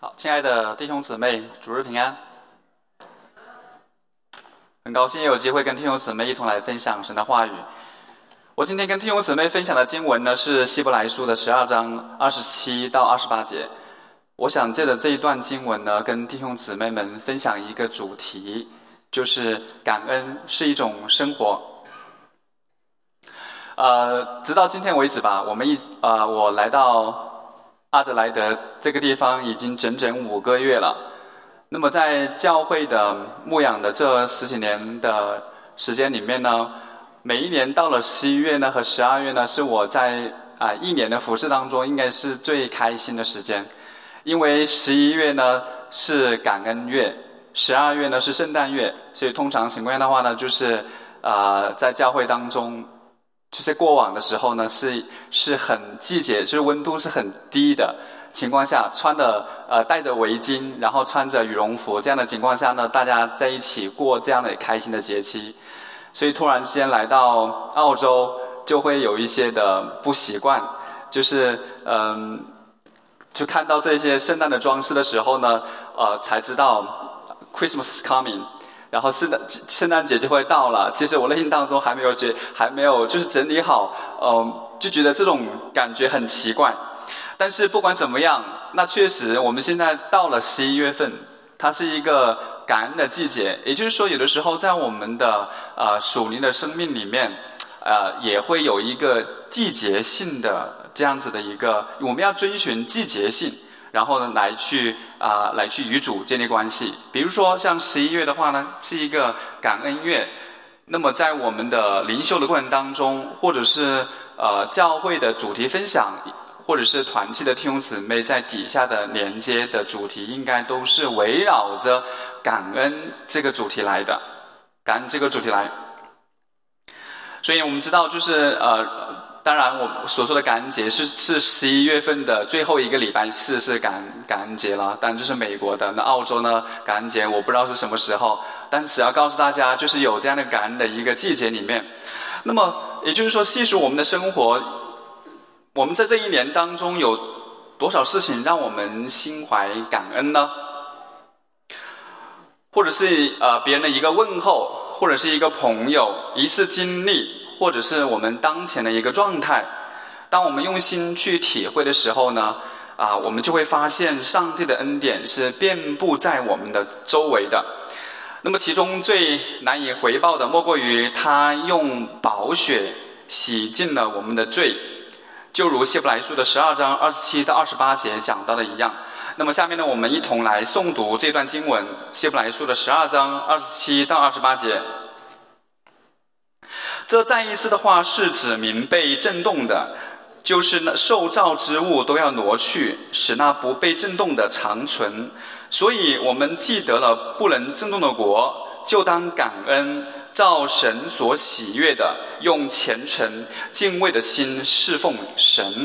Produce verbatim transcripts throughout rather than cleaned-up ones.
好，亲爱的弟兄姊妹，主日平安。很高兴有机会跟弟兄姊妹一同来分享神的话语。我今天跟弟兄姊妹分享的经文呢，是希伯来书的十二章二十七到二十八节。我想借着这一段经文呢，跟弟兄姊妹们分享一个主题，就是感恩是一种生活。呃，直到今天为止吧，我们一呃，我来到阿德莱德这个地方已经整整五个月了。那么在教会的牧养的这十几年的时间里面呢，每一年到了十一月呢和十二月呢，是我在啊、呃、一年的服事当中应该是最开心的时间。因为十一月呢是感恩月，十二月呢是圣诞月，所以通常情况下的话呢，就是呃在教会当中，就是过往的时候呢是是很季节，就是温度是很低的情况下，穿的呃戴着围巾，然后穿着羽绒服，这样的情况下呢，大家在一起过这样的开心的节期。所以突然间来到澳洲，就会有一些的不习惯，就是嗯。就看到这些圣诞的装饰的时候呢，呃，才知道 Christmas is coming， 然后圣诞圣诞节就会到了。其实我内心当中还没有觉，还没有就是整理好，嗯、呃，就觉得这种感觉很奇怪。但是不管怎么样，那确实我们现在到了十一月份，它是一个感恩的季节。也就是说，有的时候在我们的呃属灵的生命里面，呃，也会有一个季节性的。这样子的一个，我们要遵循季节性，然后呢，来去啊、呃，来去与主建立关系。比如说，像十一月的话呢，是一个感恩月。那么，在我们的灵修的过程当中，或者是呃教会的主题分享，或者是团契的弟兄姊妹在底下的连接的主题，应该都是围绕着感恩这个主题来的，感恩这个主题来。所以我们知道，就是呃。当然，我所说的感恩节是是十一月份的最后一个礼拜四是感恩感恩节了。当然这是美国的，那澳洲呢感恩节我不知道是什么时候，但只要告诉大家，就是有这样的感恩的一个季节里面。那么也就是说，细数我们的生活，我们在这一年当中有多少事情让我们心怀感恩呢？或者是呃别人的一个问候，或者是一个朋友一次经历。或者是我们当前的一个状态，当我们用心去体会的时候呢，啊，我们就会发现上帝的恩典是遍布在我们的周围的。那么其中最难以回报的，莫过于他用宝血洗净了我们的罪，就如希伯来书的十二章二十七到二十八节讲到的一样。那么下面呢，我们一同来诵读这段经文，希伯来书的十二章二十七到二十八节。这再一次的话是指明被震动的，就是那受造之物都要挪去，使那不被震动的长存。所以我们既得了不能震动的国，就当感恩，照神所喜悦的，用虔诚敬畏的心侍奉神。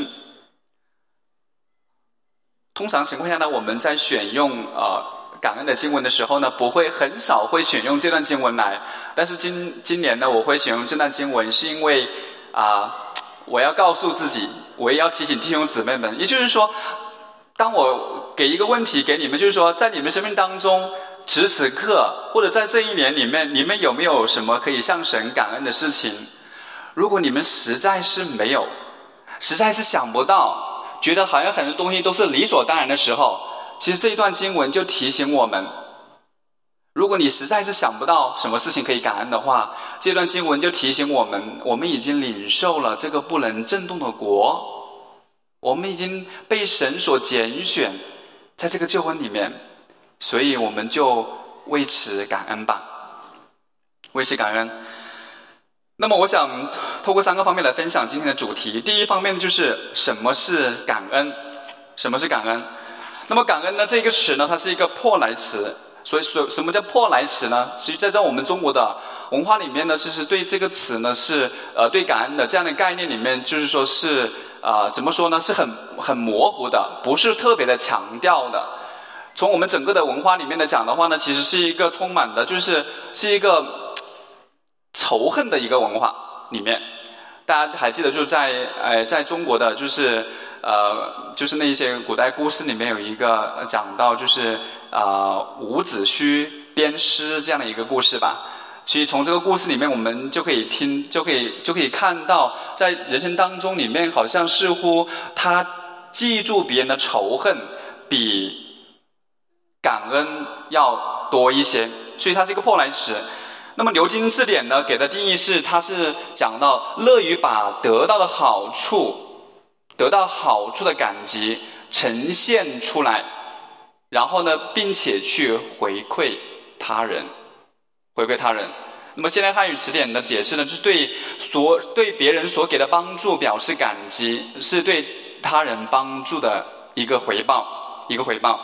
通常情况下呢，我们在选用呃感恩的经文的时候呢，不会很少会选用这段经文来，但是今今年呢，我会选用这段经文，是因为啊、呃，我要告诉自己，我也要提醒弟兄姊妹们，也就是说，当我给一个问题给你们，就是说，在你们生命当中，此时此刻或者在这一年里面，你们有没有什么可以向神感恩的事情？如果你们实在是没有，实在是想不到，觉得好像很多东西都是理所当然的时候，其实这一段经文就提醒我们，如果你实在是想不到什么事情可以感恩的话，这段经文就提醒我们，我们已经领受了这个不能震动的国，我们已经被神所拣选在这个救恩里面，所以我们就为此感恩吧，为此感恩。那么我想透过三个方面来分享今天的主题。第一方面就是什么是感恩，什么是感恩。那么感恩呢这个词呢，它是一个破来词，所以什么叫破来词呢？其实在在我们中国的文化里面呢，其实对这个词呢是呃对感恩的这样的概念里面，就是说是啊、呃、怎么说呢，是很很模糊的，不是特别的强调的。从我们整个的文化里面来讲的话呢，其实是一个充满的，就是是一个仇恨的一个文化里面。大家还记得就是在呃在中国的就是呃，就是那些古代故事里面有一个讲到，就是啊、呃、伍子胥鞭尸这样的一个故事吧。所以从这个故事里面，我们就可以听，就可以就可以看到，在人生当中里面，好像似乎他记住别人的仇恨比感恩要多一些，所以它是一个破来词。那么牛津字典呢给的定义是，它是讲到乐于把得到的好处、得到好处的感激呈现出来，然后呢，并且去回馈他人。回馈他人。那么现代汉语词典的解释呢，就是对所对别人所给的帮助表示感激，是对他人帮助的一个回报，一个回报。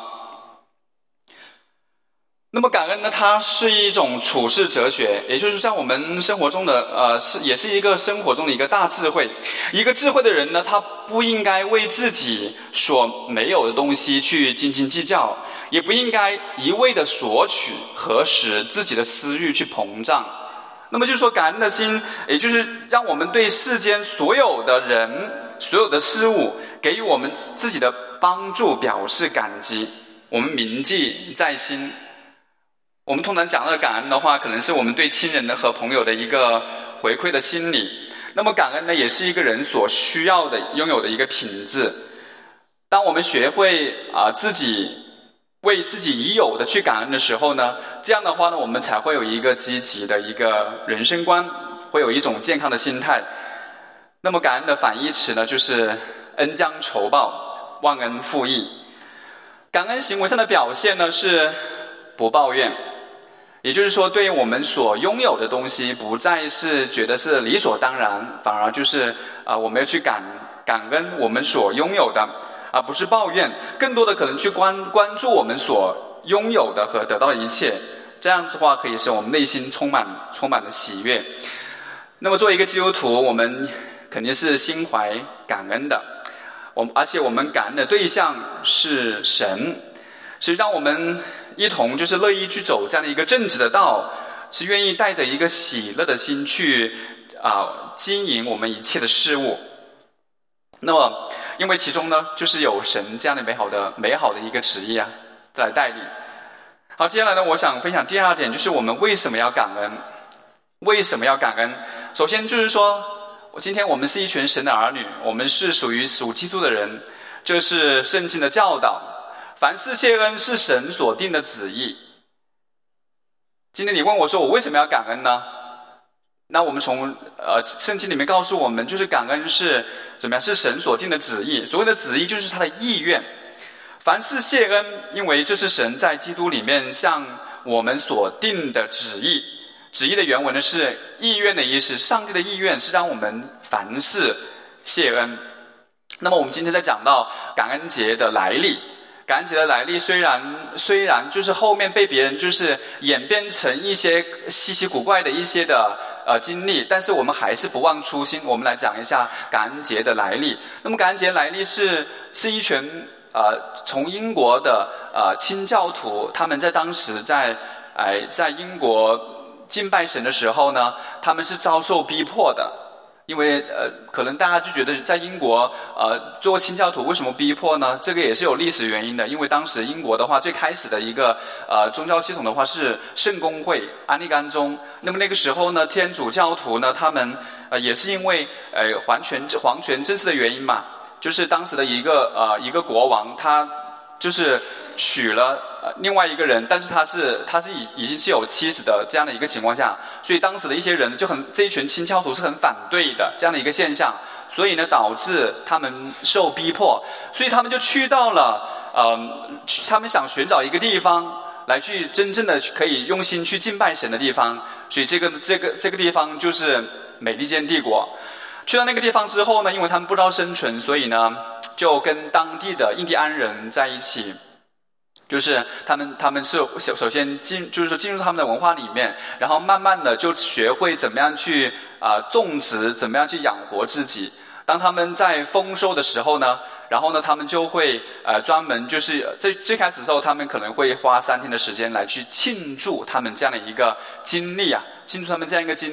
那么感恩呢，它是一种处世哲学，也就是在我们生活中的呃，是也是一个生活中的一个大智慧。一个智慧的人呢，他不应该为自己所没有的东西去斤斤计较，也不应该一味的索取和使自己的私欲去膨胀。那么就是说，感恩的心，也就是让我们对世间所有的人、所有的事物给予我们自己的帮助表示感激，我们铭记在心。我们通常讲到的感恩的话，可能是我们对亲人的和朋友的一个回馈的心理。那么感恩呢，也是一个人所需要的、拥有的一个品质。当我们学会啊、呃、自己为自己已有的去感恩的时候呢，这样的话呢，我们才会有一个积极的一个人生观，会有一种健康的心态。那么感恩的反义词呢，就是恩将仇报、忘恩负义。感恩行为上的表现呢，是不抱怨。也就是说，对于我们所拥有的东西，不再是觉得是理所当然，反而就是啊、呃，我们要去感感恩我们所拥有的，而不是抱怨。更多的可能去关关注我们所拥有的和得到的一切，这样子的话，可以使我们内心充满充满了喜悦。那么，作为一个基督徒，我们肯定是心怀感恩的。我而且我们感恩的对象是神，所以让我们一同就是乐意去走这样的一个正直的道，是愿意带着一个喜乐的心去啊、呃、经营我们一切的事物。那么因为其中呢就是有神这样的美好的美好的一个旨意啊来带领。好，接下来呢我想分享第二点，就是我们为什么要感恩。为什么要感恩？首先就是说，今天我们是一群神的儿女，我们是属于属基督的人，这是圣经的教导。凡事谢恩是神所定的旨意。今天你问我说我为什么要感恩呢？那我们从呃圣经里面告诉我们，就是感恩是怎么样？是神所定的旨意。所谓的旨意就是他的意愿。凡事谢恩，因为这是神在基督里面向我们所定的旨意。旨意的原文呢是意愿的意思，上帝的意愿是让我们凡事谢恩。那么我们今天在讲到感恩节的来历。感恩节的来历虽然虽然就是后面被别人就是演变成一些稀奇古怪的一些的呃经历，但是我们还是不忘初心。我们来讲一下感恩节的来历。那么感恩节来历是是一群呃从英国的呃清教徒，他们在当时在哎、呃、在英国敬拜神的时候呢，他们是遭受逼迫的。因为呃，可能大家就觉得在英国呃做清教徒为什么逼迫呢？这个也是有历史原因的。因为当时英国的话，最开始的一个呃宗教系统的话是圣公会安利甘宗。那么那个时候呢，天主教徒呢，他们呃也是因为呃皇权皇权政治的原因嘛，就是当时的一个呃一个国王，他就是娶了呃另外一个人，但是他是他是已已经是有妻子的这样的一个情况下，所以当时的一些人就很这一群清教徒是很反对的这样的一个现象，所以呢导致他们受逼迫，所以他们就去到了呃他们想寻找一个地方来去真正的可以用心去敬拜神的地方，所以这个这个这个地方就是美利坚帝国。去到那个地方之后呢，因为他们不知道生存，所以呢就跟当地的印第安人在一起，就是他们他们是首先进就是说进入他们的文化里面，然后慢慢的就学会怎么样去啊、呃、种植，怎么样去养活自己。当他们在丰收的时候呢，然后呢他们就会呃专门就是最最开始的时候，他们可能会花三天的时间来去庆祝他们这样的一个经历啊，庆祝他们这样一个经历。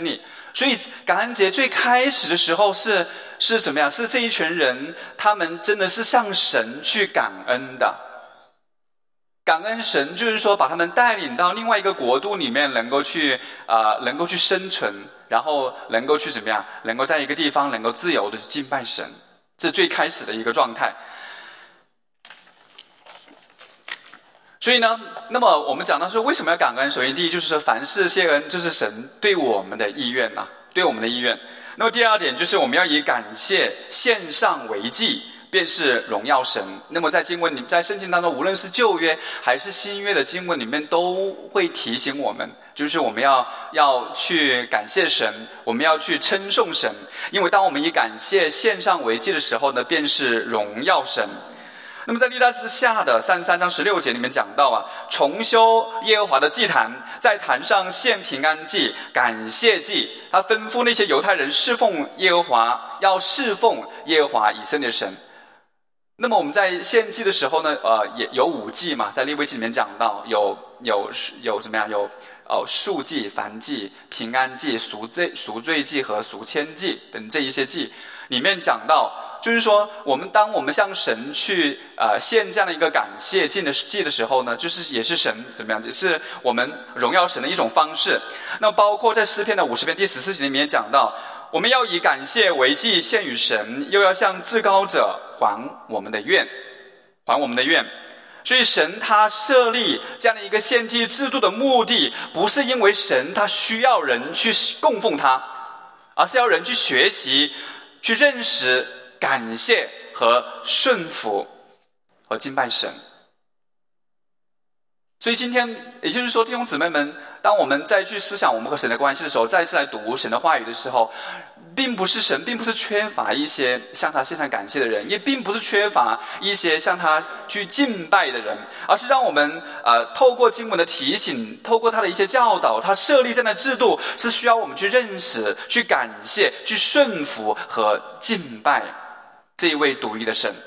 所以感恩节最开始的时候是是怎么样？是这一群人，他们真的是向神去感恩的。感恩神就是说把他们带领到另外一个国度里面，能够去啊、呃，能够去生存，然后能够去怎么样？能够在一个地方能够自由的去敬拜神，这是最开始的一个状态。所以呢，那么我们讲到说为什么要感恩？首先第一就是说凡事谢恩，就是神对我们的意愿呐、啊，对我们的意愿。那么第二点就是我们要以感谢献上为祭，便是荣耀神。那么在经文里，在圣经当中，无论是旧约还是新约的经文里面，都会提醒我们，就是我们要要去感谢神，我们要去称颂神。因为当我们以感谢献上为祭的时候呢，便是荣耀神。那么在历代之下的三十三章十六节里面讲到啊，重修耶和华的祭坛，在坛上献平安祭、感谢祭。他吩咐那些犹太人侍奉耶和华，要侍奉耶和华以色列神。那么我们在献祭的时候呢，呃，也有五祭嘛，在利未记里面讲到，有有有什么样？有哦，赎祭、燔祭、平安祭、赎罪赎罪祭和赎愆祭等这一些祭里面讲到。就是说，我们当我们向神去呃献这样的一个感谢祭的祭的时候呢，就是也是神怎么样，也是我们荣耀神的一种方式。那包括在诗篇的五十篇第十四节里面讲到，我们要以感谢为祭献与神，又要向至高者还我们的愿，还我们的愿。所以神他设立这样的一个献祭制度的目的，不是因为神他需要人去供奉他，而是要人去学习、去认识、感谢和顺服和敬拜神。所以今天也就是说，弟兄姊妹们，当我们再去思想我们和神的关系的时候，再次来读神的话语的时候，并不是神并不是缺乏一些向他献上感谢的人，也并不是缺乏一些向他去敬拜的人，而是让我们呃透过经文的提醒，透过他的一些教导，他设立这样的制度，是需要我们去认识、去感谢、去顺服和敬拜这一位独一的神。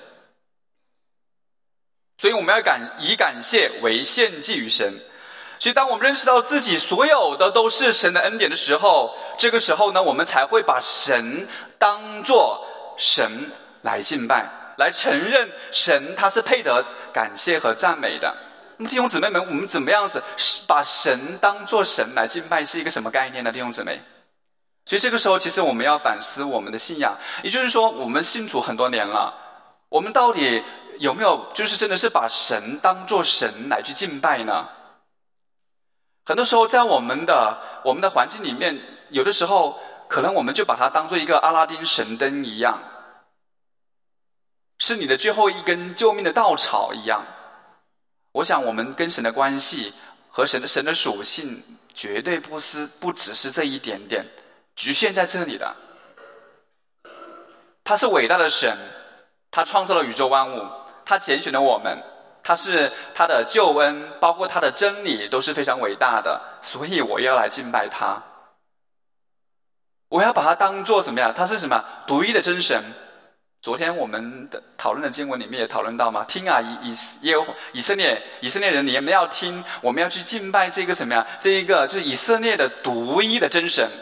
所以我们要感以感谢为献祭于神。所以当我们认识到自己所有的都是神的恩典的时候，这个时候呢，我们才会把神当作神来敬拜，来承认神他是配得感谢和赞美的。那么弟兄姊妹们，我们怎么样子把神当作神来敬拜，是一个什么概念呢？弟兄姊妹，所以这个时候其实我们要反思我们的信仰，也就是说我们信主很多年了，我们到底有没有就是真的是把神当作神来去敬拜呢？很多时候在我们的我们的环境里面，有的时候可能我们就把它当作一个阿拉丁神灯一样，是你的最后一根救命的稻草一样。我想我们跟神的关系和神的神的属性绝对不是不只是这一点点局限在这里的。他是伟大的神，他创造了宇宙万物，他拣选了我们，他是他的救恩，包括他的真理都是非常伟大的，所以我要来敬拜他。我要把他当作什么呀？他是什么？独一的真神。昨天我们的讨论的经文里面也讨论到嘛，听啊，以以耶和以色列以色列人，你们要听，我们要去敬拜这个什么呀？这一个就是以色列的独一的真神。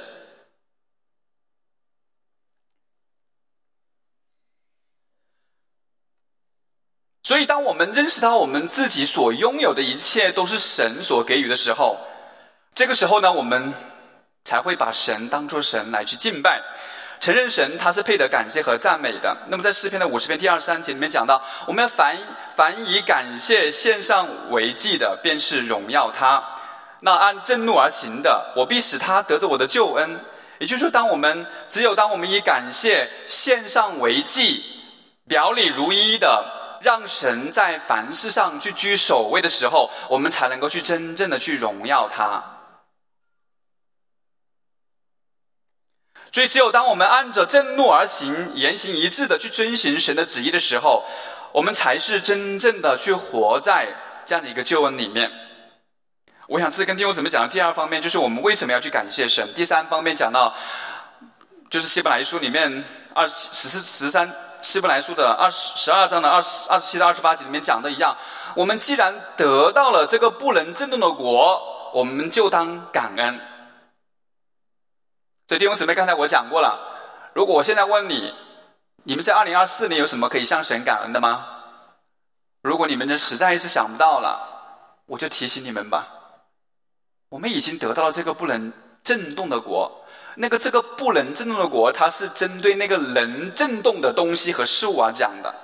所以当我们认识到我们自己所拥有的一切都是神所给予的时候，这个时候呢，我们才会把神当作神来去敬拜，承认神他是配得感谢和赞美的。那么在诗篇的五十篇第二十三节里面讲到，我们要凡凡以感谢献上为祭的，便是荣耀他。那按正怒而行的，我必使他得着我的救恩。也就是说，当我们只有当我们以感谢献上为祭，表里如一的让神在凡事上去居首位的时候，我们才能够去真正的去荣耀他。所以只有当我们按着正怒而行，言行一致的去遵行神的旨意的时候，我们才是真正的去活在这样的一个救恩里面。我想这跟弟兄姊妹讲的第二方面，就是我们为什么要去感谢神。第三方面讲到，就是希伯来书里面二十四十三希伯来书的二十十二章的二十二十七到二十八节里面讲的一样，我们既然得到了这个不能震动的国，我们就当感恩。 所以弟兄姊妹，刚才我讲过了，如果我现在问你，你们在二零二四年有什么可以向神感恩的吗？如果你们真实在是想不到了，我就提醒你们吧，我们已经得到了这个不能震动的国。那个这个不能震动的国，它是针对那个能震动的东西和事物而讲的。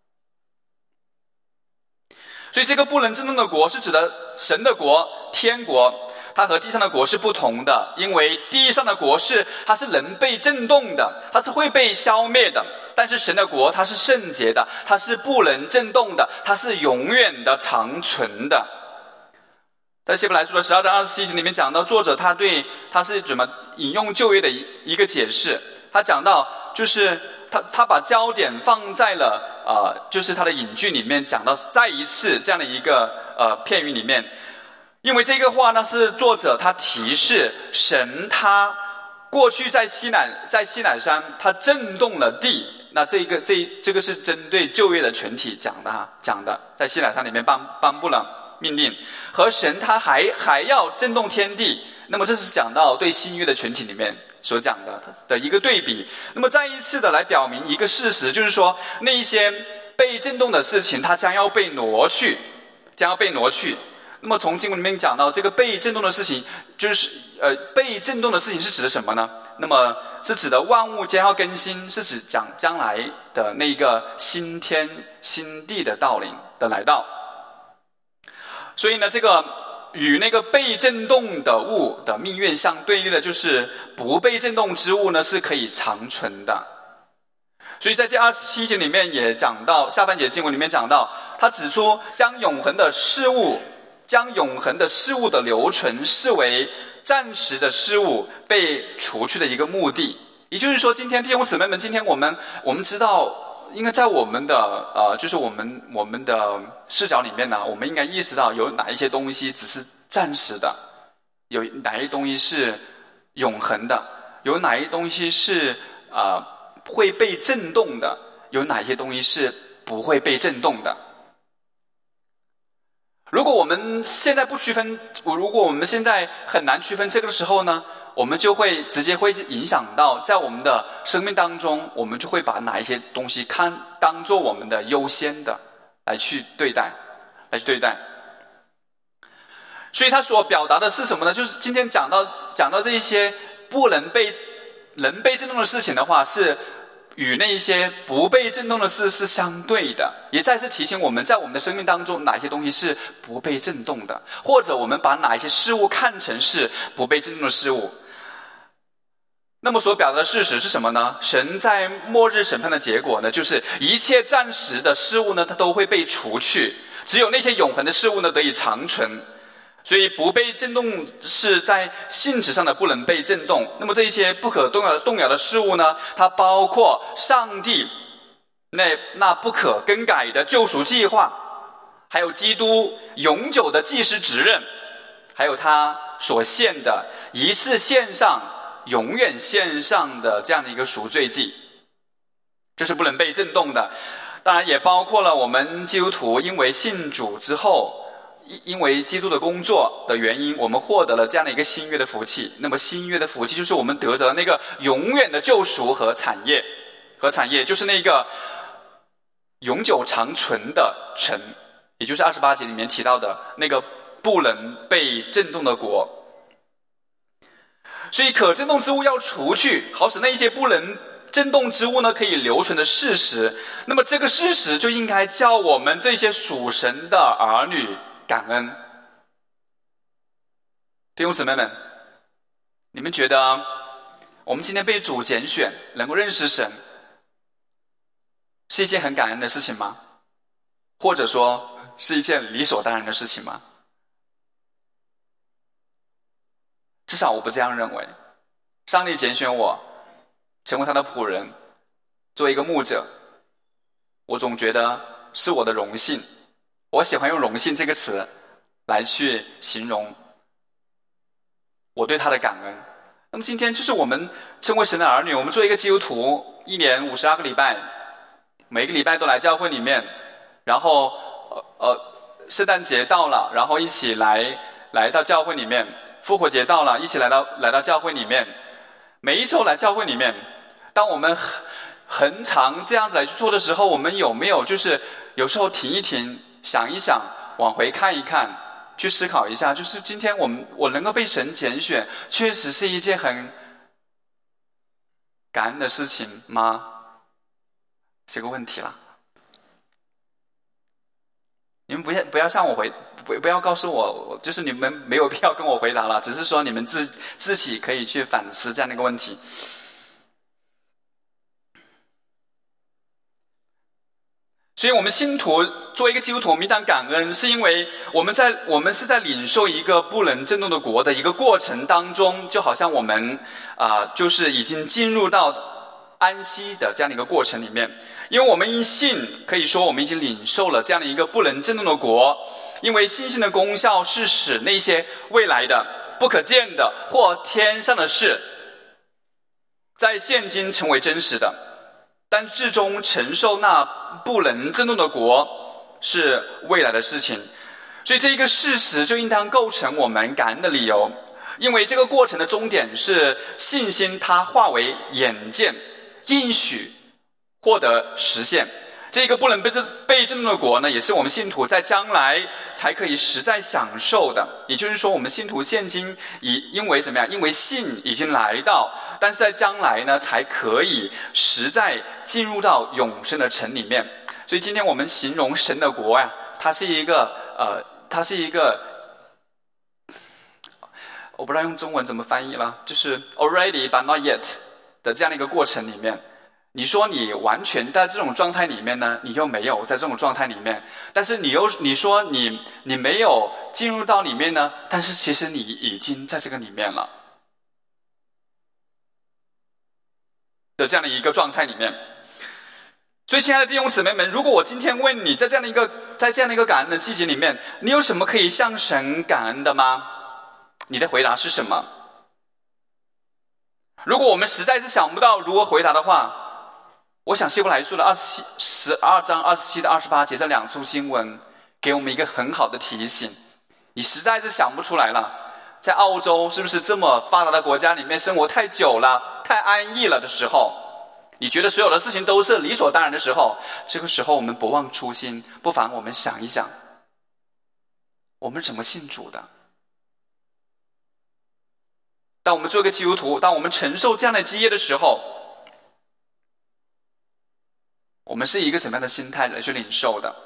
所以这个不能震动的国是指的神的国，天国，它和地上的国是不同的。因为地上的国是它是能被震动的，它是会被消灭的，但是神的国它是圣洁的，它是不能震动的，它是永远的长存的。在希伯来书的十二章二十七节里面讲到，作者他对他是怎么引用旧约的一个解释，他讲到就是他他把焦点放在了呃，就是他的引句里面讲到再一次这样的一个呃片语里面，因为这个话呢是作者他提示神他过去在西乃在西乃山他震动了地，那这个这这个是针对旧约的全体讲的哈讲的，在西乃山里面颁颁布了命令，和神他还还要震动天地，那么这是讲到对新约的全体里面所讲的的一个对比。那么再一次的来表明一个事实，就是说那一些被震动的事情它将要被挪去，将要被挪去。那么从经文里面讲到这个被震动的事情，就是呃被震动的事情是指的什么呢？那么是指的万物将要更新，是指讲将来的那个新天新地的到临的来到。所以呢，这个与那个被震动的物的命运相对立的，就是不被震动之物呢是可以长存的。所以在第二十七节里面也讲到，下半节经文里面讲到，他指出将永恒的事物将永恒的事物的留存视为暂时的事物被除去的一个目的。也就是说，今天弟兄姊妹们，今天我们我们知道应该在我们的呃，就是我们我们的视角里面呢，我们应该意识到有哪一些东西只是暂时的，有哪一些东西是永恒的，有哪一些东西是呃会被震动的，有哪一些东西是不会被震动的。如果我们现在不区分，如果我们现在很难区分这个的时候呢，我们就会直接会影响到在我们的生命当中，我们就会把哪一些东西看当做我们的优先的来去对待，来去对待。所以他所表达的是什么呢？就是今天讲到讲到这一些不能被能被震动的事情的话，是与那一些不被震动的事是相对的，也再次提醒我们在我们的生命当中哪些东西是不被震动的，或者我们把哪一些事物看成是不被震动的事物。那么所表达的事实是什么呢？神在末日审判的结果呢，就是一切暂时的事物呢，它都会被除去，只有那些永恒的事物呢得以长存。所以不被震动是在性质上的不能被震动。那么这一些不可动摇动摇的事物呢，它包括上帝那那不可更改的救赎计划，还有基督永久的祭司职任，还有他所献的一次献上永远献上的这样的一个赎罪祭，这是不能被震动的。当然也包括了我们基督徒因为信主之后，因为基督的工作的原因，我们获得了这样的一个新约的福气。那么新约的福气就是我们得着那个永远的救赎和产业，和产业就是那个永久长存的城，也就是二十八节里面提到的那个不能被震动的国。所以可震动之物要除去，好使那些不能震动之物呢可以留存的事实。那么这个事实就应该叫我们这些属神的儿女感恩。弟兄姊妹们，你们觉得我们今天被主拣选，能够认识神，是一件很感恩的事情吗？或者说是一件理所当然的事情吗？至少我不这样认为。上帝拣选我成为他的仆人，作为一个牧者，我总觉得是我的荣幸。我喜欢用荣幸这个词来去形容我对他的感恩。那么今天就是我们称为神的儿女，我们做一个基督徒，一年五十二个礼拜，每个礼拜都来教会里面，然后呃呃圣诞节到了，然后一起来来到教会里面，复活节到了，一起来到来到教会里面。 每一周来教会里面，当我们很常这样子来去做的时候，我们有没有就是有时候停一停，想一想，往回看一看，去思考一下，就是今天我们我能够被神拣选，确实是一件很感恩的事情吗？是个问题啦。你们不要不要向我回，不不要告诉我，就是你们没有必要跟我回答了，只是说你们自自己可以去反思这样的一个问题。所以我们信徒作为一个基督徒，我们应当感恩，是因为我们在我们是在领受一个不能震动的国的一个过程当中，就好像我们啊、呃，就是已经进入到安息的这样的一个过程里面。因为我们因信，可以说我们已经领受了这样的一个不能震动的国。因为信心的功效是使那些未来的、不可见的或天上的事，在现今成为真实的，但至终承受那不能震动的国是未来的事情。所以这一个事实就应当构成我们感恩的理由。因为这个过程的终点是信心，它化为眼见、应许获得实现。这个不能被被震动的国呢，也是我们信徒在将来才可以实在享受的。也就是说，我们信徒现今以因为怎么样？因为信已经来到，但是在将来呢，才可以实在进入到永生的城里面。所以今天我们形容神的国呀、啊，它是一个呃，它是一个，我不知道用中文怎么翻译了，就是 already but not yet 的这样的一个过程里面。你说你完全在这种状态里面呢，你又没有在这种状态里面，但是你又你说你你没有进入到里面呢，但是其实你已经在这个里面了的这样的一个状态里面。所以亲爱的弟兄姊妹们，如果我今天问你，在这样的一个在这样的一个感恩的季节里面，你有什么可以向神感恩的吗？你的回答是什么？如果我们实在是想不到如何回答的话，我想希伯来书的二十七十二章二十七到二十八节这两处经文给我们一个很好的提醒。你实在是想不出来了，在澳洲是不是这么发达的国家里面生活太久了，太安逸了的时候，你觉得所有的事情都是理所当然的时候，这个时候我们不忘初心，不妨我们想一想，我们怎么信主的？当我们做一个基督徒，当我们承受这样的基业的时候，我们是一个什么样的心态来去领受的？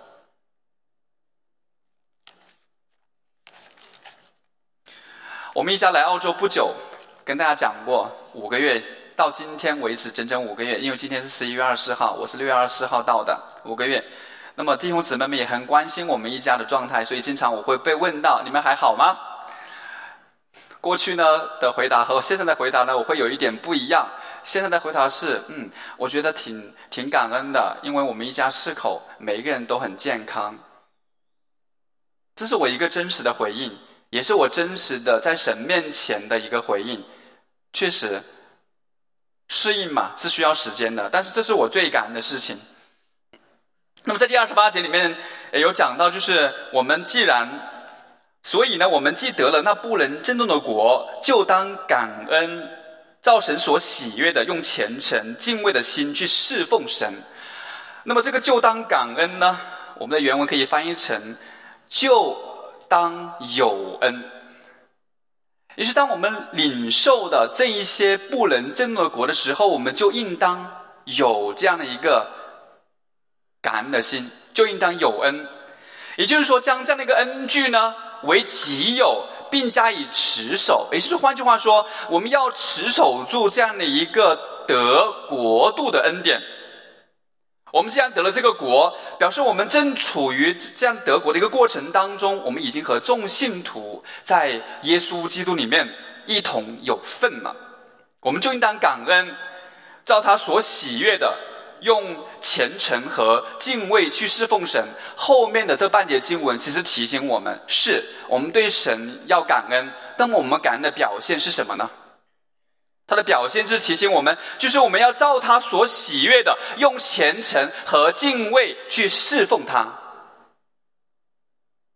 我们一家来澳洲不久，跟大家讲过，五个月到今天为止整整五个月，因为今天是十一月二十四号，我是六月二十四号到的，五个月。那么弟兄姊妹们也很关心我们一家的状态，所以经常我会被问到，你们还好吗？过去呢的回答和现在的回答呢，我会有一点不一样。现在的回答是，嗯，我觉得挺挺感恩的，因为我们一家四口每一个人都很健康。这是我一个真实的回应，也是我真实的在神面前的一个回应。确实，适应嘛是需要时间的，但是这是我最感恩的事情。那么在第二十八节里面也有讲到，就是我们既然，所以呢，我们既得了那不能震动的国，就当感恩，照神所喜悦的，用虔诚敬畏的心去侍奉神。那么这个就当感恩呢，我们的原文可以翻译成就当有恩。也就是当我们领受的这一些不能震动的国的时候，我们就应当有这样的一个感恩的心，就应当有恩。也就是说，将这样的一个恩具呢为己有，并加以持守。也就是换句话说，我们要持守住这样的一个得国度的恩典。我们既然得了这个国，表示我们正处于这样得国的一个过程当中，我们已经和众信徒在耶稣基督里面一同有份了。我们就应当感恩，照他所喜悦的，用虔诚和敬畏去侍奉神。后面的这半节经文其实提醒我们，是我们对神要感恩，那么我们感恩的表现是什么呢？它的表现就是提醒我们，就是我们要照他所喜悦的，用虔诚和敬畏去侍奉他。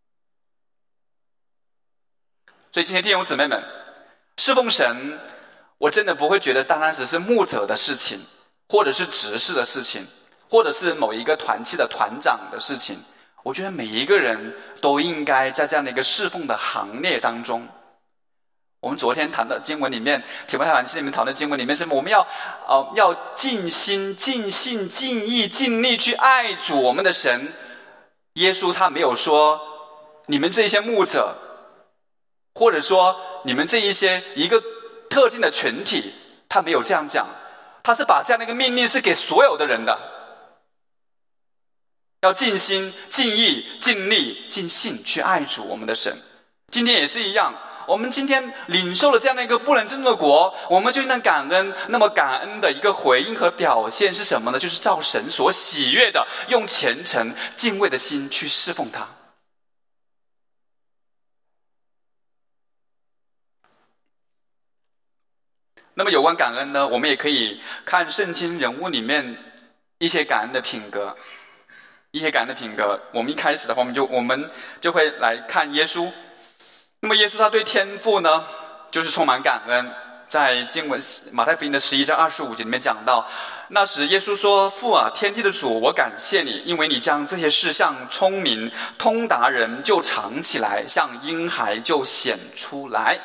所以今天弟兄姊妹们，侍奉神我真的不会觉得单单只是牧者的事情，或者是执事的事情，或者是某一个团契的团长的事情。我觉得每一个人都应该在这样的一个侍奉的行列当中。我们昨天谈的经文里面，提摩太前书里面讨论的经文里面，是我们要呃要尽心、尽性、尽意、尽力去爱主我们的神。耶稣他没有说你们这些牧者，或者说你们这一些一个特定的群体，他没有这样讲，他是把这样的一个命令是给所有的人的，要尽心、尽意、尽力、尽性去爱主我们的神。今天也是一样，我们今天领受了这样的一个不能震动的国，我们就应当感恩。那么感恩的一个回应和表现是什么呢？就是照神所喜悦的，用虔诚敬畏的心去侍奉他。那么有关感恩呢，我们也可以看圣经人物里面一些感恩的品格，一些感恩的品格。我们一开始的话，我们就我们就会来看耶稣。那么耶稣他对天父呢，就是充满感恩。在经文马太福音的十一章二十五节里面讲到，那时耶稣说：“父啊，天地的主，我感谢你，因为你将这些事向聪明通达人就藏起来，向婴孩就显出来。”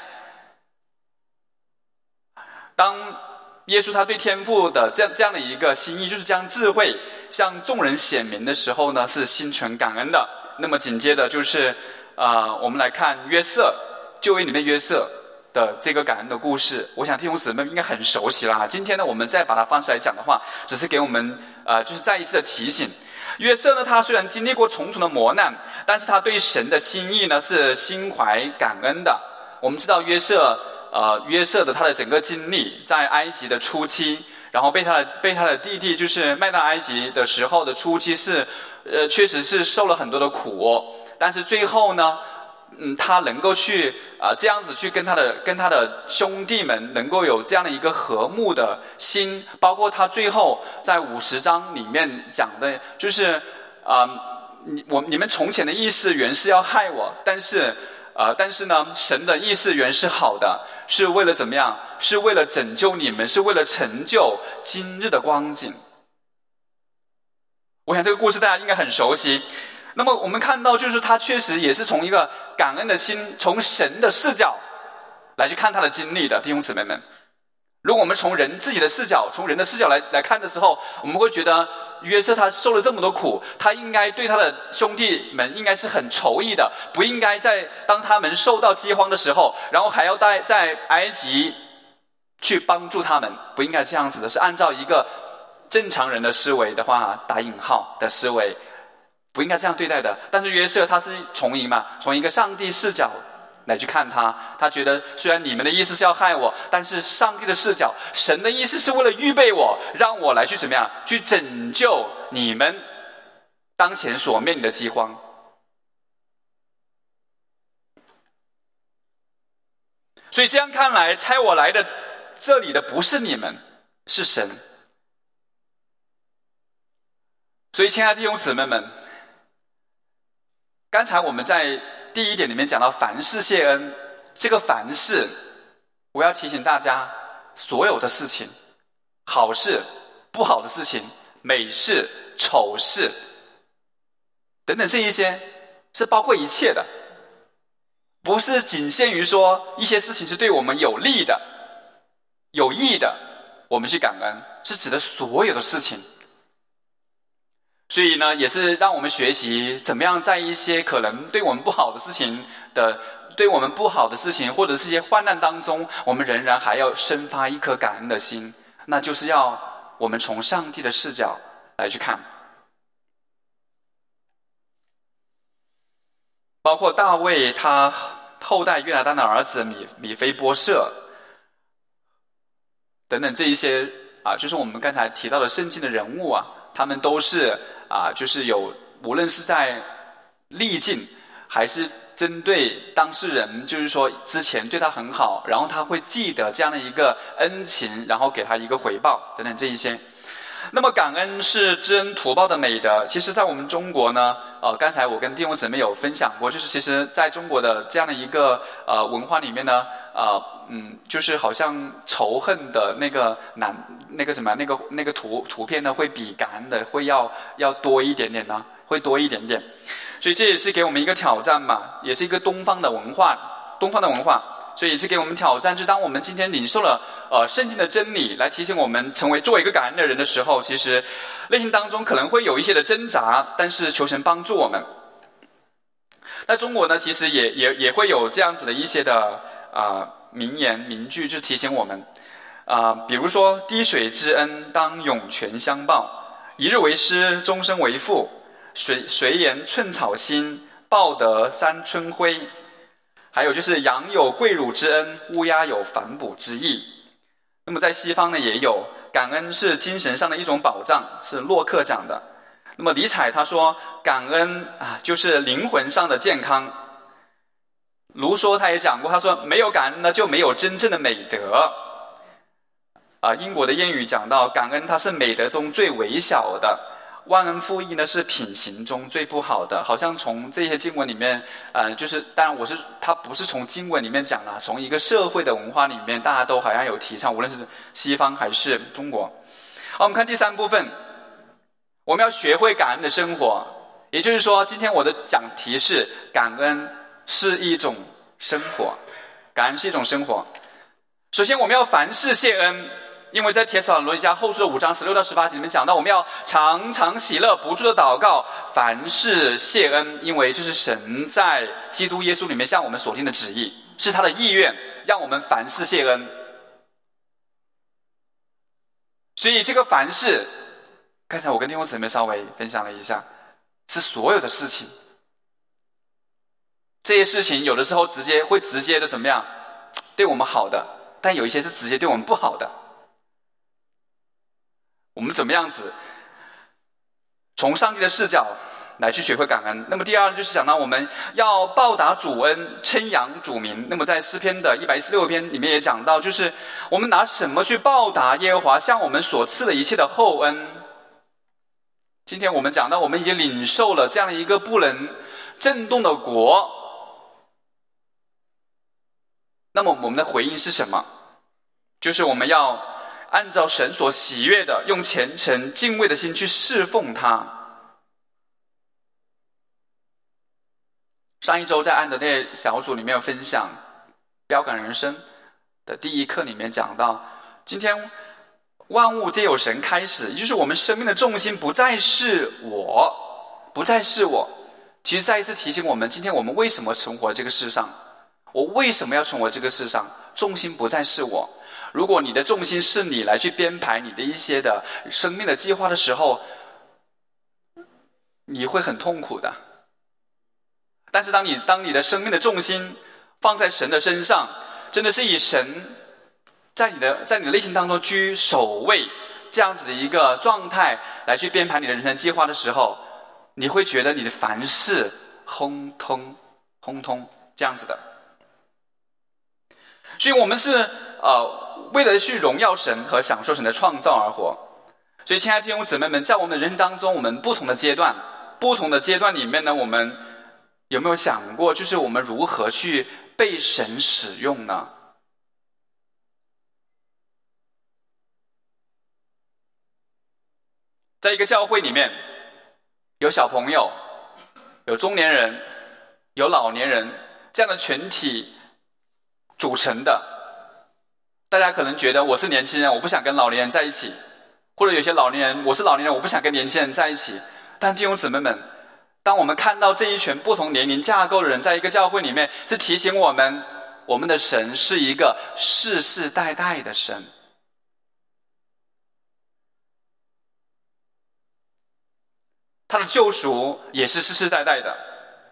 当耶稣他对天父的这样这样的一个心意，就是将智慧向众人显明的时候呢，是心存感恩的。那么紧接着就是呃，我们来看约瑟，旧约里面约瑟的这个感恩的故事，我想弟兄姊妹应该很熟悉了。今天呢，我们再把它翻出来讲的话，只是给我们呃，就是再一次的提醒。约瑟呢，他虽然经历过重重的磨难，但是他对神的心意呢是心怀感恩的。我们知道约瑟呃，约瑟的他的整个经历，在埃及的初期，然后被他的被他的弟弟就是卖到埃及的时候的初期是，呃，确实是受了很多的苦哦。但是最后呢，嗯，他能够去啊、呃、这样子去跟他的跟他的兄弟们能够有这样的一个和睦的心，包括他最后在五十章里面讲的，就是啊、呃，你我你们从前的意思原是要害我，但是。呃，但是呢，神的意思原是好的，是为了怎么样？是为了拯救你们，是为了成就今日的光景。我想这个故事大家应该很熟悉。那么我们看到，就是他确实也是从一个感恩的心，从神的视角来去看他的经历的，弟兄姊妹们。如果我们从人自己的视角，从人的视角来来看的时候，我们会觉得约瑟他受了这么多苦，他应该对他的兄弟们应该是很仇意的，不应该在当他们受到饥荒的时候，然后还要在在埃及去帮助他们，不应该这样子的。是按照一个正常人的思维的话，打引号的思维，不应该这样对待的。但是约瑟他是从一嘛，从一个上帝视角来去看他，他觉得虽然你们的意思是要害我，但是上帝的视角，神的意思是为了预备我，让我来去怎么样，去拯救你们当前所面临的饥荒。所以这样看来，差我来的这里的不是你们，是神。所以亲爱的弟兄姊妹们，刚才我们在第一点里面讲到凡事谢恩，这个凡事，我要提醒大家，所有的事情，好事、不好的事情、美事、丑事等等，这一些是包括一切的，不是仅限于说一些事情是对我们有利的、有益的，我们去感恩，是指的所有的事情。所以呢，也是让我们学习怎么样在一些可能对我们不好的事情的，对我们不好的事情或者是一些患难当中，我们仍然还要生发一颗感恩的心，那就是要我们从上帝的视角来去看。包括大卫他后代约拿单的儿子米米非波设等等这一些啊，就是我们刚才提到的圣经的人物啊，他们都是啊，就是有无论是在历尽还是针对当事人，就是说之前对他很好，然后他会记得这样的一个恩情，然后给他一个回报等等这一些。 那么感恩是知恩图报的美德。其实在我们中国呢，呃，刚才我跟弟兄姊妹有分享过，就是其实在中国的这样的一个呃文化里面呢，呃嗯，就是好像仇恨的那个难那个什么那个那个图图片呢，会比感恩的会要要多一点点呢，会多一点点。所以这也是给我们一个挑战嘛，也是一个东方的文化，东方的文化。所以也是给我们挑战，就当我们今天领受了呃圣经的真理，来提醒我们成为作为一个感恩的人的时候，其实内心当中可能会有一些的挣扎，但是求神帮助我们。在中国呢，其实也也也会有这样子的一些的啊、呃、名言名句，就提醒我们啊、呃，比如说滴水之恩当涌泉相报，一日为师，终身为父，谁谁言寸草心，报得三春晖。还有就是羊有跪乳之恩，乌鸦有反哺之意。那么在西方呢，也有感恩是精神上的一种保障，是洛克讲的。那么尼采他说感恩啊就是灵魂上的健康。卢梭他也讲过，他说没有感恩呢就没有真正的美德。啊，英国的谚语讲到感恩它是美德中最微小的，忘恩负义呢是品行中最不好的。好像从这些经文里面呃，就是当然我是他不是从经文里面讲的，从一个社会的文化里面大家都好像有提倡，无论是西方还是中国。好，我们看第三部分，我们要学会感恩的生活。也就是说今天我的讲题是感恩是一种生活，感恩是一种生活。首先我们要凡事谢恩，因为在帖撒罗尼迦后书的五章十六到十八节里面讲到，我们要常常喜乐，不住的祷告，凡事谢恩，因为这是神在基督耶稣里面向我们所定的旨意，是他的意愿，让我们凡事谢恩。所以这个凡事，刚才我跟弟兄姊妹稍微分享了一下，是所有的事情。这些事情有的时候直接会直接的怎么样，对我们好的，但有一些是直接对我们不好的。我们怎么样子从上帝的视角来去学会感恩。那么第二就是讲到我们要报答主恩，称扬主名。那么在诗篇的一百一十六篇里面也讲到，就是我们拿什么去报答耶和华向我们所赐的一切的厚恩。今天我们讲到我们已经领受了这样一个不能震动的国，那么我们的回应是什么？就是我们要按照神所喜悦的，用虔诚敬畏的心去侍奉他。上一周在安德烈小组里面有分享标杆人生的第一课里面讲到，今天万物皆有神开始，也就是我们生命的重心不再是我，不再是我。其实再一次提醒我们，今天我们为什么存活这个世上，我为什么要存活这个世上，重心不再是我。如果你的重心是你来去编排你的一些的生命的计划的时候，你会很痛苦的。但是当你当你的生命的重心放在神的身上，真的是以神在你的在你的内心当中居首位，这样子的一个状态来去编排你的人生计划的时候，你会觉得你的凡事亨通亨通这样子的。所以我们是呃为了去荣耀神和享受神的创造而活。所以亲爱的弟兄姊妹们，在我们的人生当中，我们不同的阶段不同的阶段里面呢，我们有没有想过，就是我们如何去被神使用呢？在一个教会里面，有小朋友，有中年人，有老年人，这样的群体组成的。大家可能觉得我是年轻人，我不想跟老年人在一起，或者有些老年人，我是老年人，我不想跟年轻人在一起。但弟兄姊妹们，当我们看到这一群不同年龄架构的人在一个教会里面，是提醒我们，我们的神是一个世世代代的神。他的救赎也是世世代代的。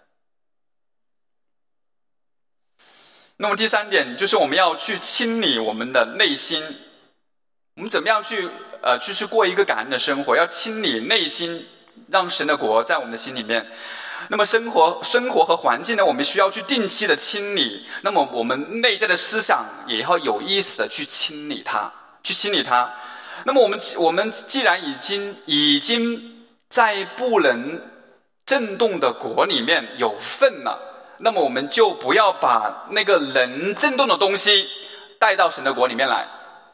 那么第三点就是我们要去清理我们的内心。我们怎么样去呃，就是过一个感恩的生活，要清理内心，让神的国在我们的心里面。那么生活生活和环境呢，我们需要去定期的清理。那么我们内在的思想也要有意识的去清理它，去清理它。 那么我们我们既然已经已经在不能震动的国里面有份了，那么我们就不要把那个能震动的东西带到神的国里面来。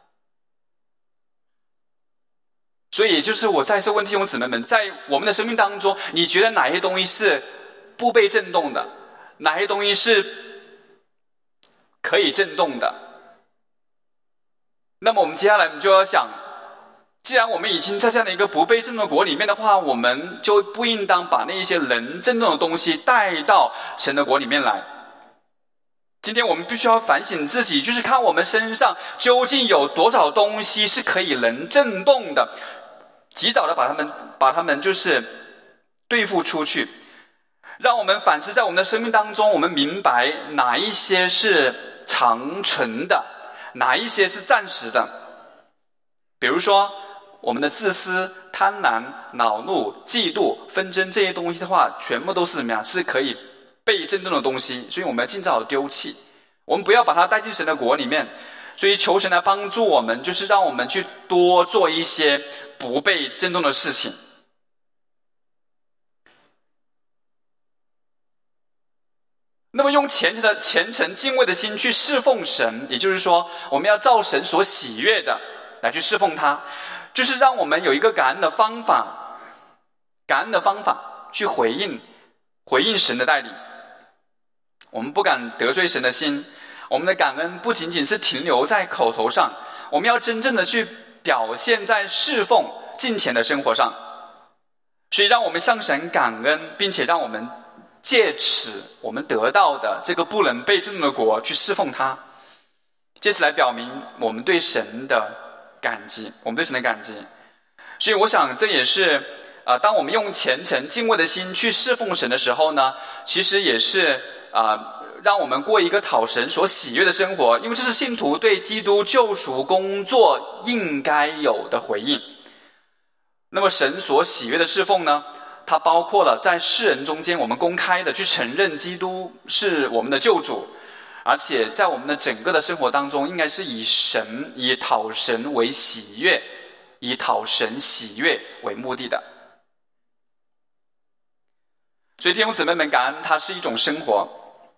所以也就是我再次问弟兄姊妹们，在我们的生命当中，你觉得哪些东西是不被震动的，哪些东西是可以震动的？那么我们接下来我们就要想，既然我们已经在这样的一个不被震动的国里面的话，我们就不应当把那一些能震动的东西带到神的国里面来。今天我们必须要反省自己，就是看我们身上究竟有多少东西是可以能震动的，及早的把它们把它们就是对付出去，让我们反思在我们的生命当中，我们明白哪一些是长存的，哪一些是暂时的。比如说我们的自私、贪婪、恼怒、嫉妒、纷争这些东西的话，全部都是怎么样？是可以被震动的东西，所以我们要尽早丢弃，我们不要把它带进神的国里面。所以求神来帮助我们，就是让我们去多做一些不被震动的事情。那么用虔诚的虔诚敬畏的心去侍奉神，也就是说我们要照神所喜悦的来去侍奉他，就是让我们有一个感恩的方法，感恩的方法去回应回应神的带领。我们不敢得罪神的心，我们的感恩不仅仅是停留在口头上，我们要真正的去表现在侍奉敬虔的生活上。所以让我们向神感恩，并且让我们借此我们得到的这个不能被震动的国去侍奉他，借此来表明我们对神的感激，我们对神的感激。所以我想这也是呃，当我们用虔诚敬畏的心去侍奉神的时候呢，其实也是呃，让我们过一个讨神所喜悦的生活，因为这是信徒对基督救赎工作应该有的回应。那么神所喜悦的侍奉呢，它包括了在世人中间我们公开的去承认基督是我们的救主，而且在我们的整个的生活当中，应该是以神以讨神为喜悦，以讨神喜悦为目的的。所以弟兄姊妹们，感恩它是一种生活。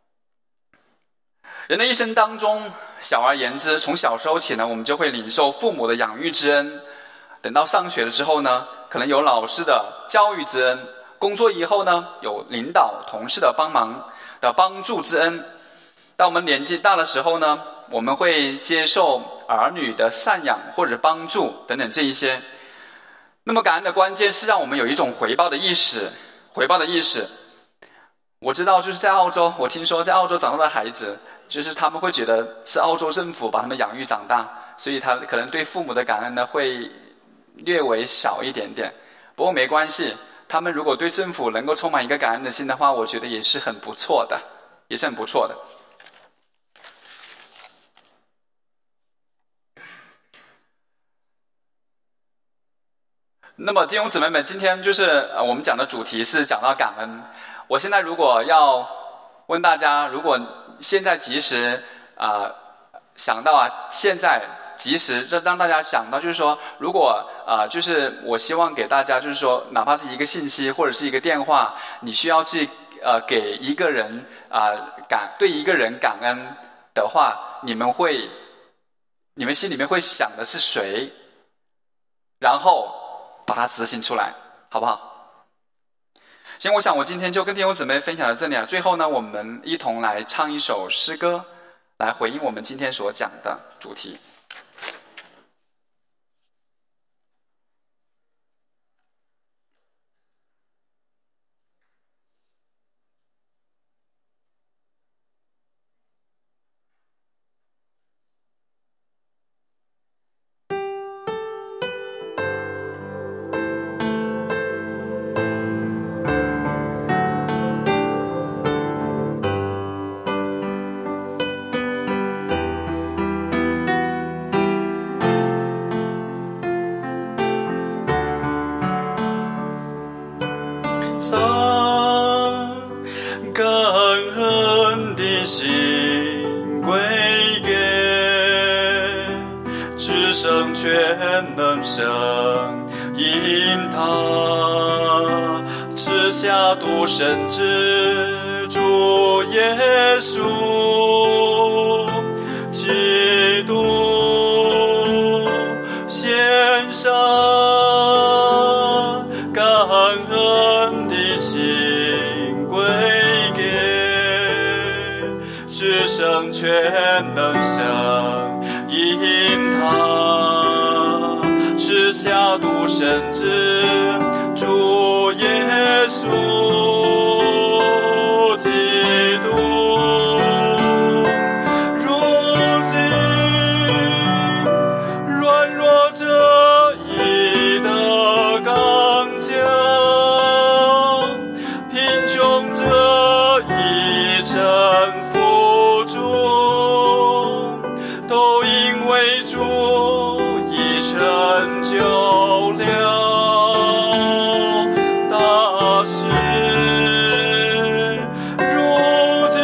人的一生当中，小而言之，从小时候起呢，我们就会领受父母的养育之恩，等到上学了之后呢，可能有老师的教育之恩，工作以后呢，有领导同事的帮忙的帮助之恩。当我们年纪大的时候呢，我们会接受儿女的赡养或者帮助等等这一些。那么感恩的关键是让我们有一种回报的意识，回报的意识。我知道就是在澳洲，我听说在澳洲长大的孩子，就是他们会觉得是澳洲政府把他们养育长大，所以他可能对父母的感恩呢会略微少一点点。不过没关系，他们如果对政府能够充满一个感恩的心的话，我觉得也是很不错的，也是很不错的。那么弟兄姊妹们，今天就是呃我们讲的主题是讲到感恩。我现在如果要问大家，如果现在及时啊、呃、想到啊，现在及时让大家想到，就是说，如果啊、呃，就是我希望给大家，就是说，哪怕是一个信息或者是一个电话，你需要去呃给一个人啊、呃、感对一个人感恩的话，你们会，你们心里面会想的是谁？然后把它执行出来，好不好？行，我想我今天就跟弟兄姊妹分享到这里啊。最后呢，我们一同来唱一首诗歌，来回应我们今天所讲的主题。 生全能生，因他赐下独生之主耶稣基督，献上感恩的心归给至圣全能生，因他赐下独生之主耶稣基督，如今软弱者已得刚强，贫穷者已臣服主，都因为主已成就了大事。如今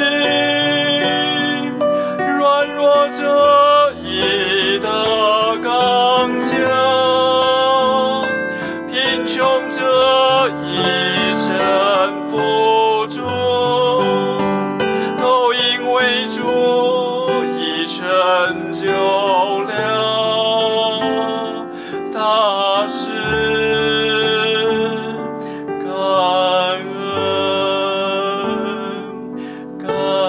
软弱者已得刚强，贫穷者已臣服主，都因为主已成就了大事。感恩，感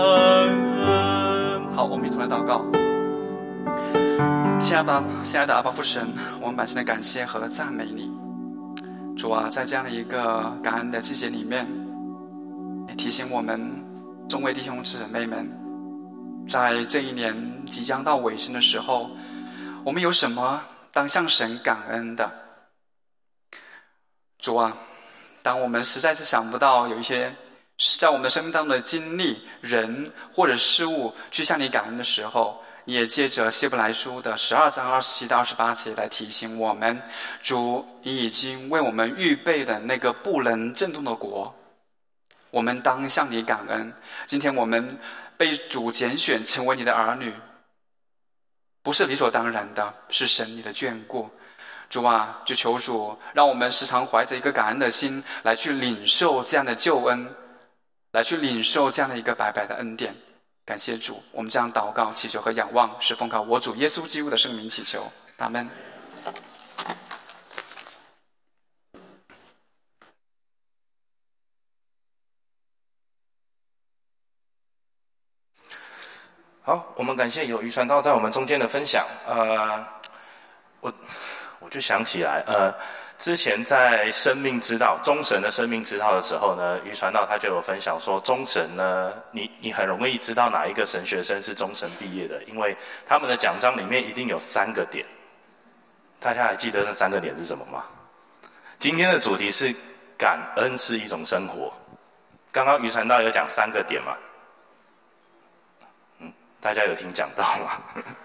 恩。好，我们一同来祷告。亲爱的亲爱的阿爸父神，我们满心的感谢和赞美你。主啊，在这样的一个感恩的季节里面，也提醒我们众位弟兄姊妹们，在这一年即将到尾声的时候，我们有什么当向神感恩的？主啊，当我们实在是想不到有一些在我们的生命当中的经历、人或者事物去向你感恩的时候，你也借着希伯来书的十二章二十七到二十八节来提醒我们，主你已经为我们预备的那个不能震动的国，我们当向你感恩。今天我们被主拣选成为你的儿女，不是理所当然的，是神你的眷顾。主啊，就求主让我们时常怀着一个感恩的心来去领受这样的救恩，来去领受这样的一个白白的恩典。感谢主，我们这样祷告祈求和仰望，是奉靠我主耶稣基督的圣名祈求，阿们。 好，我们感谢有余传道在我们中间的分享。呃，我我就想起来，呃，之前在生命之道中神的生命之道的时候呢，余传道他就有分享说，中神呢，你你很容易知道哪一个神学生是中神毕业的，因为他们的奖章里面一定有三个点。大家还记得那三个点是什么吗？今天的主题是感恩是一种生活。刚刚余传道有讲三个点嘛？大家有听讲到吗？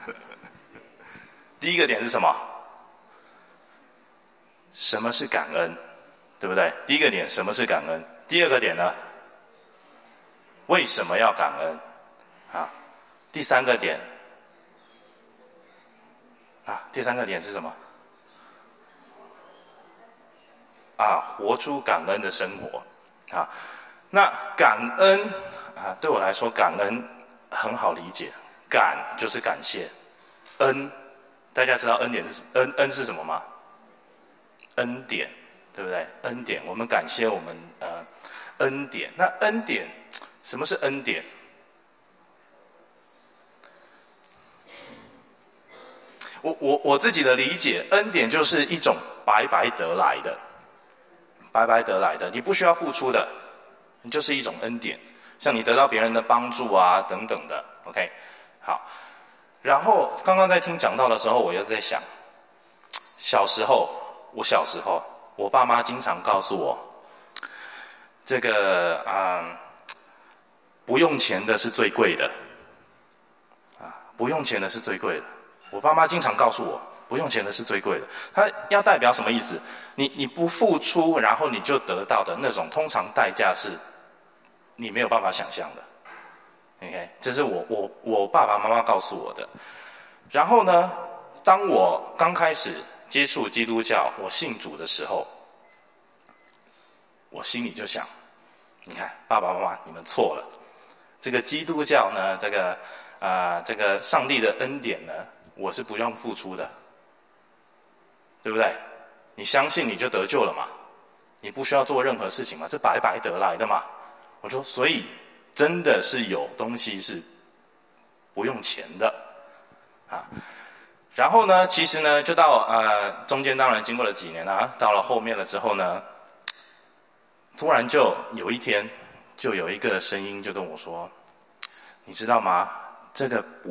第一个点是什么？什么是感恩，对不对？第一个点，什么是感恩？第二个点呢？为什么要感恩？啊，第三个点，啊，第三个点是什么？啊，活出感恩的生活。啊，那感恩啊，对我来说，感恩很好理解，感就是感谢，恩，大家知道恩典是恩恩是什么吗？恩典，对不对？恩典，我们感谢我们呃恩典。那恩典，什么是恩典？我我我自己的理解，恩典就是一种白白得来的，白白得来的，你不需要付出的，你就是一种恩典。像你得到别人的帮助啊，等等的 ，OK， 好。然后刚刚在听讲道的时候，我又在想，小时候，我小时候，我爸妈经常告诉我，这个啊、嗯，不用钱的是最贵的，啊，不用钱的是最贵的。我爸妈经常告诉我，不用钱的是最贵的。它要代表什么意思？你你不付出，然后你就得到的那种，通常代价是你没有办法想象的。OK， 这是我我我爸爸妈妈告诉我的。然后呢， 当我刚开始接触基督教，我信主的时候，我心里就想，你看爸爸妈妈你们错了，这个基督教呢，这个啊、呃、这个上帝的恩典呢，我是不用付出的，对不对？你相信你就得救了嘛，你不需要做任何事情嘛，这白白得来的嘛。我说，所以真的是有东西是不用钱的啊。然后呢，其实呢，就到呃中间当然经过了几年啊，到了后面了之后呢，突然就有一天，就有一个声音就跟我说，你知道吗？这个不